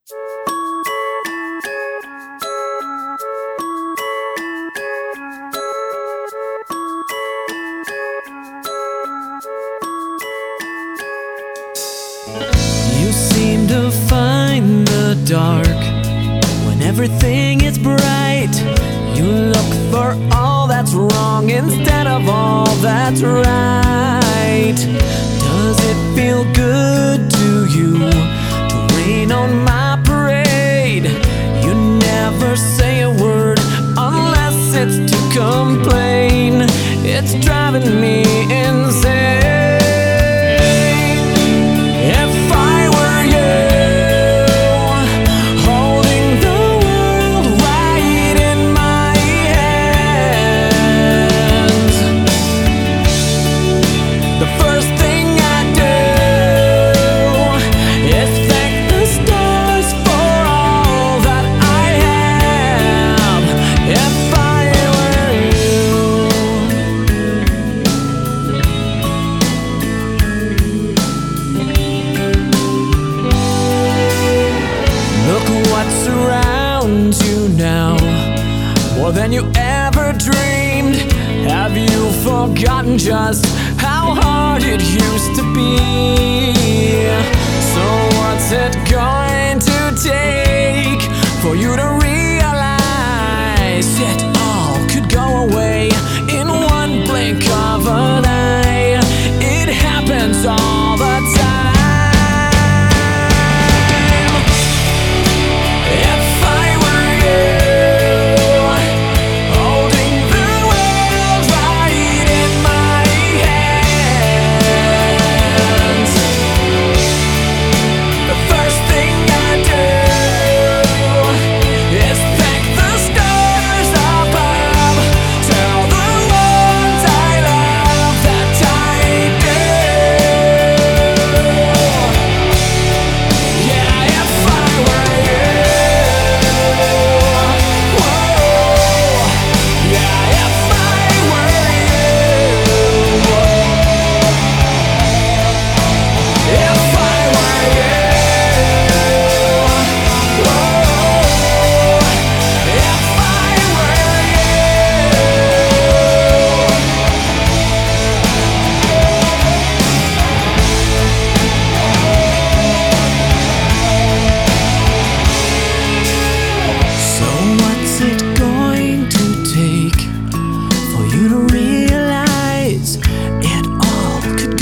You seem to find the dark when everything is bright. You look for all that's wrong instead of all that's right. Does it feel good to you to rain on my parade? You never say a word unless it's to complain. It's driving me insane. You now more than you ever dreamed. Have you forgotten just how hard it used to be? So what's it going to take for you to realize it all could go away in one blink of an eye? It happens all the time.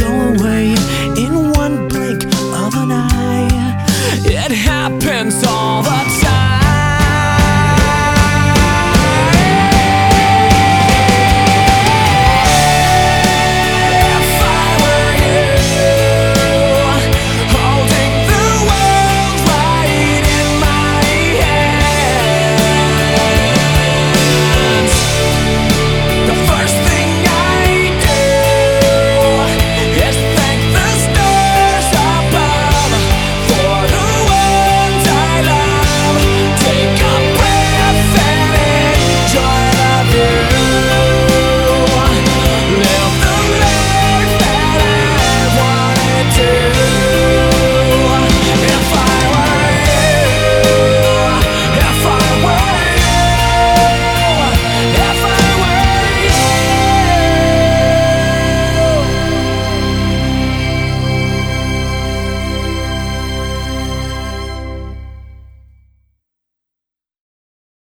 It happens all